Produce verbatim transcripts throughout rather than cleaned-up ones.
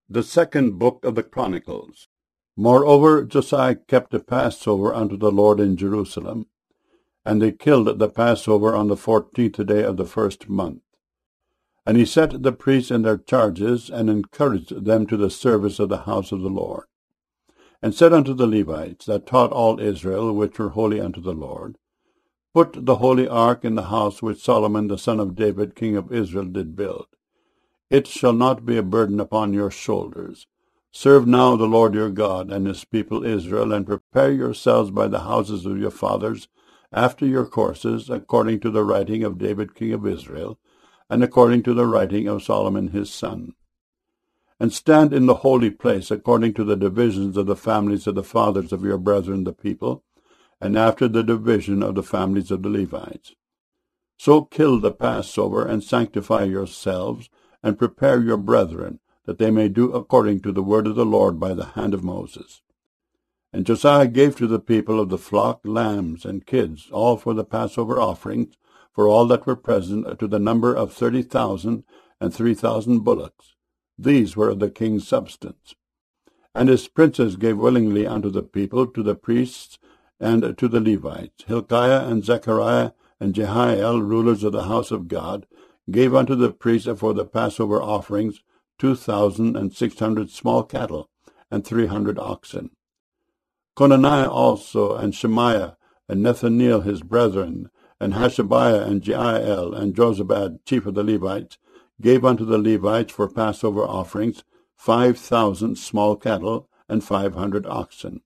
The second book of the Chronicles. Moreover, Josiah kept the Passover unto the Lord in Jerusalem, and they killed the Passover on the fourteenth day of the first month. And he set the priests in their charges, and encouraged them to the service of the house of the Lord, and said unto the Levites that taught all Israel, which were holy unto the Lord, Put the holy ark in the house which Solomon the son of David king of Israel did build. It shall not be a burden upon your shoulders. Serve now the Lord your God and his people Israel, and prepare yourselves by the houses of your fathers, after your courses, according to the writing of David king of Israel, and according to the writing of Solomon his son. And stand in the holy place, according to the divisions of the families of the fathers of your brethren the people, and after the division of the families of the Levites. So kill the Passover, and sanctify yourselves, and prepare your brethren, that they may do according to the word of the Lord by the hand of Moses. And Josiah gave to the people of the flock lambs and kids, all for the Passover offerings, for all that were present, to the number of thirty thousand, and three thousand bullocks. These were of the king's substance. And his princes gave willingly unto the people, to the priests, and to the Levites. Hilkiah and Zechariah and Jehiel, rulers of the house of God, gave unto the priests for the Passover offerings two thousand and six hundred small cattle, and three hundred oxen. Conaniah also, and Shemaiah, and Nethaneel his brethren, and Hashabiah, and Jeiel, and Jozabad, chief of the Levites, gave unto the Levites for Passover offerings five thousand small cattle, and five hundred oxen.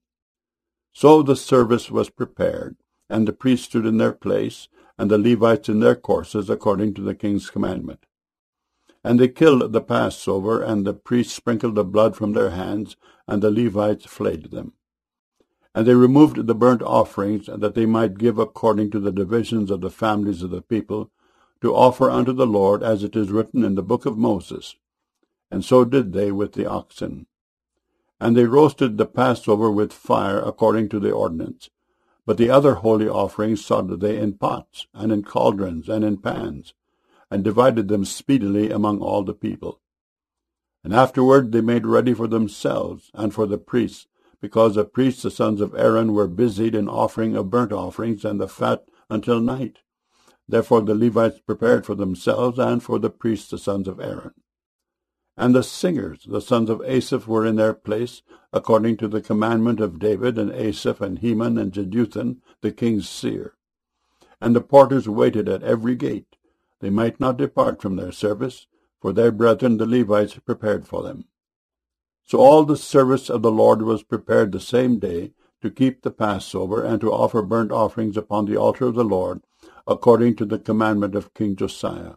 So the service was prepared, and the priests stood in their place, and the Levites in their courses, according to the king's commandment. And they killed the Passover, and the priests sprinkled the blood from their hands, and the Levites flayed them. And they removed the burnt offerings, that they might give according to the divisions of the families of the people, to offer unto the Lord, as it is written in the book of Moses. And so did they with the oxen. And they roasted the Passover with fire, according to the ordinance. But the other holy offerings sought they in pots, and in cauldrons, and in pans, and divided them speedily among all the people. And afterward they made ready for themselves, and for the priests, because the priests the sons of Aaron were busied in offering of burnt offerings and the fat until night. Therefore the Levites prepared for themselves, and for the priests the sons of Aaron. And the singers, the sons of Asaph, were in their place, according to the commandment of David, and Asaph, and Heman, and Jeduthun, the king's seer. And the porters waited at every gate. They might not depart from their service, for their brethren the Levites prepared for them. So all the service of the Lord was prepared the same day, to keep the Passover, and to offer burnt offerings upon the altar of the Lord, according to the commandment of King Josiah.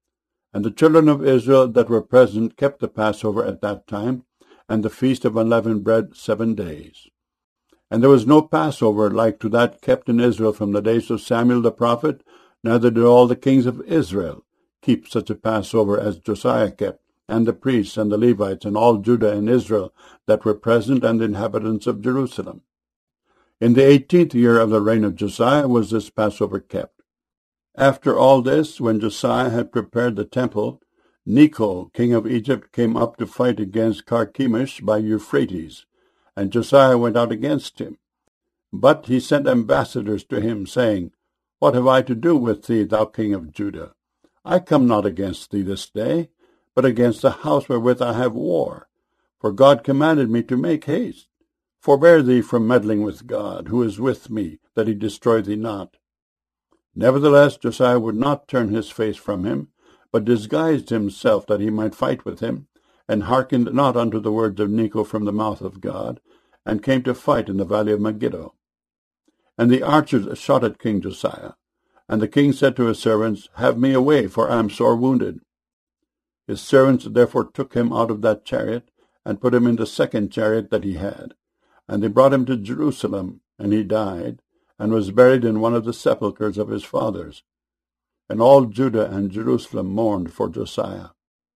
And the children of Israel that were present kept the Passover at that time, and the feast of unleavened bread seven days. And there was no Passover like to that kept in Israel from the days of Samuel the prophet, neither did all the kings of Israel keep such a Passover as Josiah kept, and the priests, and the Levites, and all Judah and Israel that were present, and the inhabitants of Jerusalem. In the eighteenth year of the reign of Josiah was this Passover kept. After all this, when Josiah had prepared the temple, Necho, king of Egypt, came up to fight against Carchemish by Euphrates, and Josiah went out against him. But he sent ambassadors to him, saying, What have I to do with thee, thou king of Judah? I come not against thee this day, but against the house wherewith I have war. For God commanded me to make haste. Forbear thee from meddling with God, who is with me, that he destroy thee not. Nevertheless, Josiah would not turn his face from him, but disguised himself that he might fight with him, and hearkened not unto the words of Necho from the mouth of God, and came to fight in the valley of Megiddo. And the archers shot at King Josiah. And the king said to his servants, Have me away, for I am sore wounded. His servants therefore took him out of that chariot, and put him in the second chariot that he had. And they brought him to Jerusalem, and he died, and was buried in one of the sepulchres of his fathers. And all Judah and Jerusalem mourned for Josiah.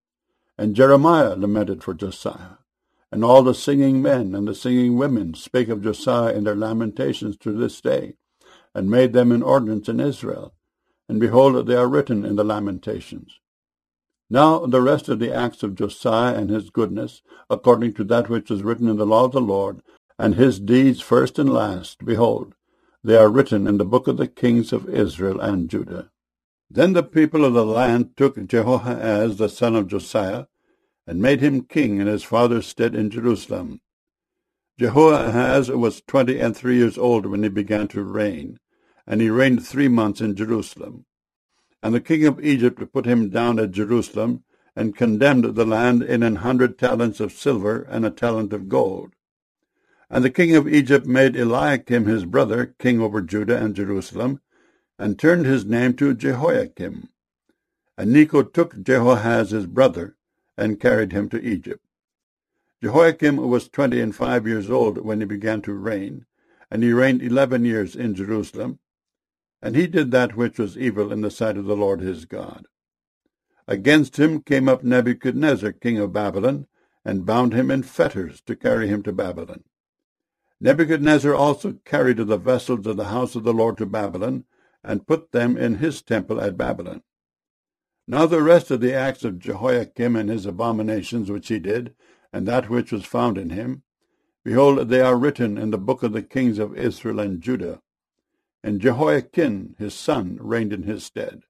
And Jeremiah lamented for Josiah. And all the singing men and the singing women spake of Josiah in their lamentations to this day, and made them an ordinance in Israel. And behold, they are written in the lamentations. Now the rest of the acts of Josiah and his goodness, according to that which is written in the law of the Lord, and his deeds first and last, behold, they are written in the book of the kings of Israel and Judah. Then the people of the land took Jehoahaz the son of Josiah, and made him king in his father's stead in Jerusalem. Jehoahaz was twenty and three years old when he began to reign, and he reigned three months in Jerusalem. And the king of Egypt put him down at Jerusalem, and condemned the land in an hundred talents of silver and a talent of gold. And the king of Egypt made Eliakim his brother king over Judah and Jerusalem, and turned his name to Jehoiakim. And Necho took Jehoahaz his brother, and carried him to Egypt. Jehoiakim was twenty and five years old when he began to reign, and he reigned eleven years in Jerusalem. And he did that which was evil in the sight of the Lord his God. Against him came up Nebuchadnezzar king of Babylon, and bound him in fetters to carry him to Babylon. Nebuchadnezzar also carried the vessels of the house of the Lord to Babylon, and put them in his temple at Babylon. Now the rest of the acts of Jehoiakim and his abominations which he did, and that which was found in him, behold, they are written in the book of the kings of Israel and Judah. And Jehoiakim his son reigned in his stead.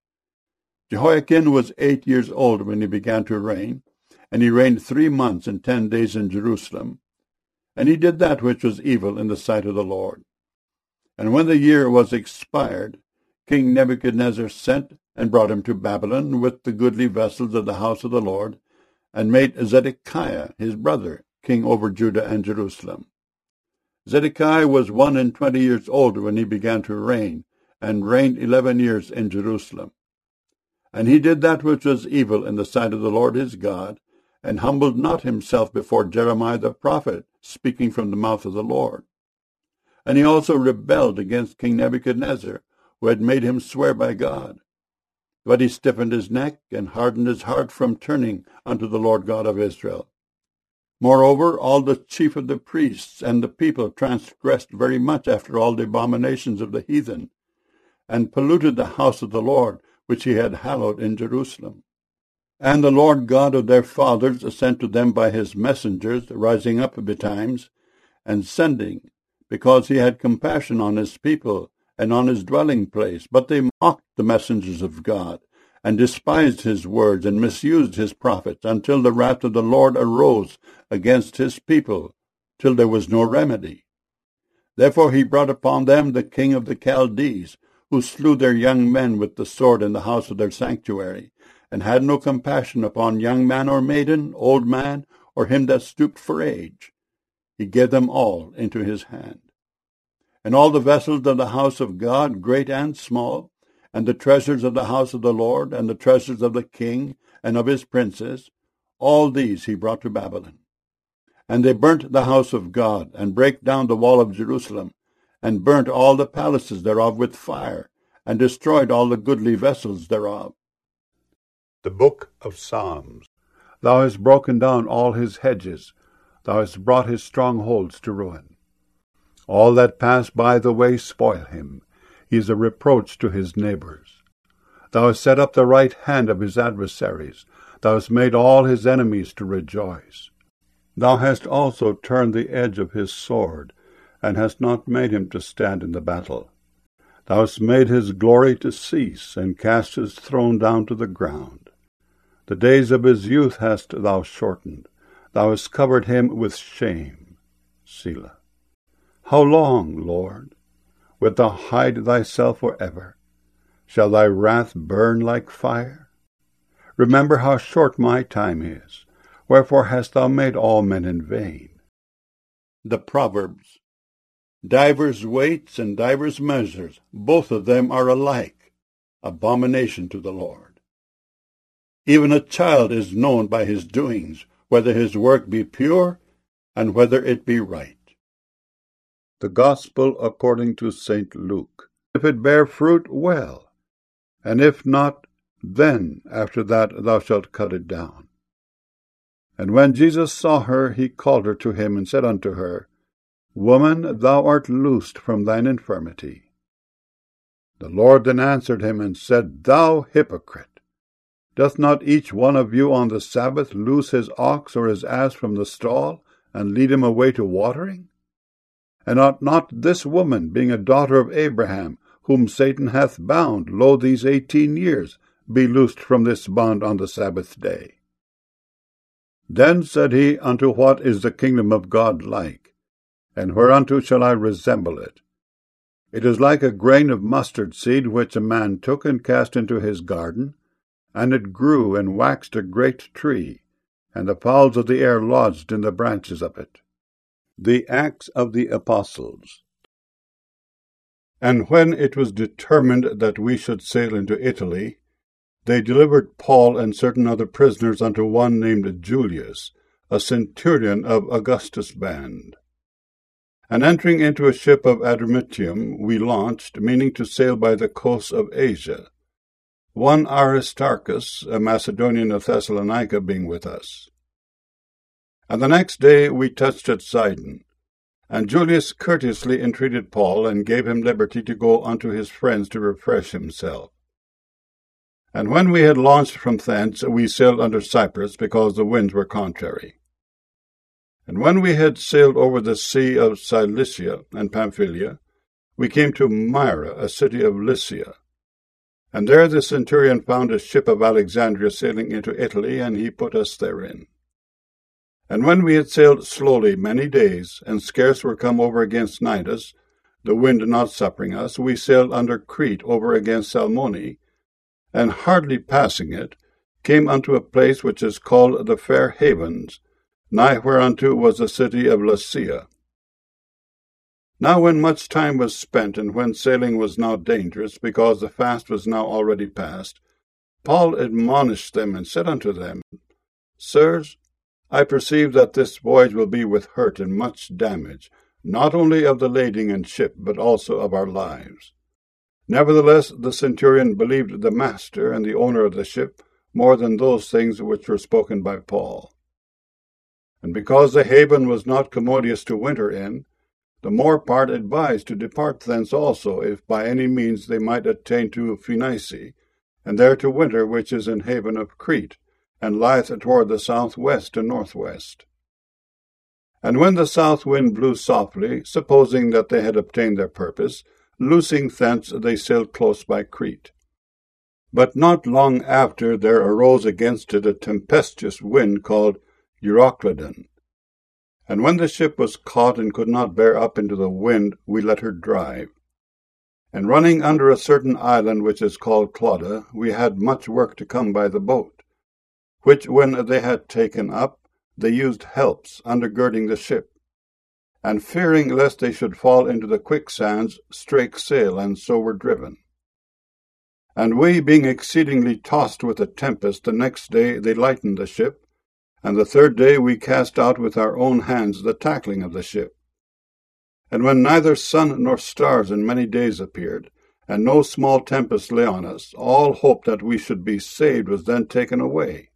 Jehoiakim was eight years old when he began to reign, and he reigned three months and ten days in Jerusalem. And he did that which was evil in the sight of the Lord. And when the year was expired, King Nebuchadnezzar sent and brought him to Babylon with the goodly vessels of the house of the Lord, and made Zedekiah his brother king over Judah and Jerusalem. Zedekiah was one and twenty years old when he began to reign, and reigned eleven years in Jerusalem. And he did that which was evil in the sight of the Lord his God, and humbled not himself before Jeremiah the prophet, speaking from the mouth of the Lord. And he also rebelled against King Nebuchadnezzar, who had made him swear by God. But he stiffened his neck, and hardened his heart from turning unto the Lord God of Israel. Moreover, all the chief of the priests and the people transgressed very much after all the abominations of the heathen, and polluted the house of the Lord, which he had hallowed in Jerusalem. And the Lord God of their fathers sent to them by his messengers, rising up betimes, and sending, because he had compassion on his people, and on his dwelling place. But they mocked the messengers of God, and despised his words, and misused his prophets, until the wrath of the Lord arose against his people, till there was no remedy. Therefore he brought upon them the king of the Chaldees, who slew their young men with the sword in the house of their sanctuary, and had no compassion upon young man or maiden, old man, or him that stooped for age. He gave them all into his hand. And all the vessels of the house of God, great and small, and the treasures of the house of the Lord, and the treasures of the king and of his princes, all these he brought to Babylon. And they burnt the house of God, and brake down the wall of Jerusalem, and burnt all the palaces thereof with fire, and destroyed all the goodly vessels thereof. The Book of Psalms. Thou hast broken down all his hedges, thou hast brought his strongholds to ruin. All that pass by the way spoil him. He is a reproach to his neighbors. Thou hast set up the right hand of his adversaries. Thou hast made all his enemies to rejoice. Thou hast also turned the edge of his sword, and hast not made him to stand in the battle. Thou hast made his glory to cease, and cast his throne down to the ground. The days of his youth hast thou shortened. Thou hast covered him with shame. Selah. How long, Lord? Wilt thou hide thyself forever? Shall thy wrath burn like fire? Remember how short my time is. Wherefore hast thou made all men in vain? The Proverbs. Divers weights and divers measures, both of them are alike, abomination to the Lord. Even a child is known by his doings, whether his work be pure, and whether it be right. The Gospel according to Saint Luke. If it bear fruit, well, and if not, then after that thou shalt cut it down. And when Jesus saw her, he called her to him, and said unto her, Woman, thou art loosed from thine infirmity. The Lord then answered him, and said, Thou hypocrite, Doth not each one of you on the Sabbath loose his ox or his ass from the stall, and lead him away to watering? And ought not this woman, being a daughter of Abraham, whom Satan hath bound, lo, these eighteen years, be loosed from this bond on the Sabbath day? Then said he, Unto what is the kingdom of God like? And whereunto shall I resemble it? It is like a grain of mustard seed, which a man took and cast into his garden, and it grew and waxed a great tree, and the fowls of the air lodged in the branches of it. The Acts of the Apostles. And when it was determined that we should sail into Italy, they delivered Paul and certain other prisoners unto one named Julius, a centurion of Augustus' band. And entering into a ship of Adramyttium, we launched, meaning to sail by the coast of Asia, one Aristarchus, a Macedonian of Thessalonica, being with us. And the next day we touched at Sidon, and Julius courteously entreated Paul, and gave him liberty to go unto his friends to refresh himself. And when we had launched from thence, we sailed under Cyprus, because the winds were contrary. And when we had sailed over the sea of Cilicia and Pamphylia, we came to Myra, a city of Lycia. And there the centurion found a ship of Alexandria sailing into Italy, and he put us therein. And when we had sailed slowly many days, and scarce were come over against Cnidus, the wind not suffering us, we sailed under Crete over against Salmone, and hardly passing it, came unto a place which is called the Fair Havens, nigh whereunto was the city of Lasea. Now when much time was spent, and when sailing was now dangerous, because the fast was now already past, Paul admonished them, and said unto them, Sirs, I perceive that this voyage will be with hurt and much damage, not only of the lading and ship, but also of our lives. Nevertheless the centurion believed the master and the owner of the ship more than those things which were spoken by Paul. And because the haven was not commodious to winter in, the more part advised to depart thence also, if by any means they might attain to Phoenice, and there to winter, which is in haven of Crete, and lieth toward the south-west and northwest. And when the south wind blew softly, supposing that they had obtained their purpose, loosing thence they sailed close by Crete. But not long after there arose against it a tempestuous wind called Euroclydon. And when the ship was caught and could not bear up into the wind, we let her drive. And running under a certain island which is called Clauda, we had much work to come by the boat, which when they had taken up, they used helps, undergirding the ship. And fearing lest they should fall into the quicksands, strake sail, and so were driven. And we, being exceedingly tossed with a tempest, the next day they lightened the ship, and the third day we cast out with our own hands the tackling of the ship. And when neither sun nor stars in many days appeared, and no small tempest lay on us, all hope that we should be saved was then taken away.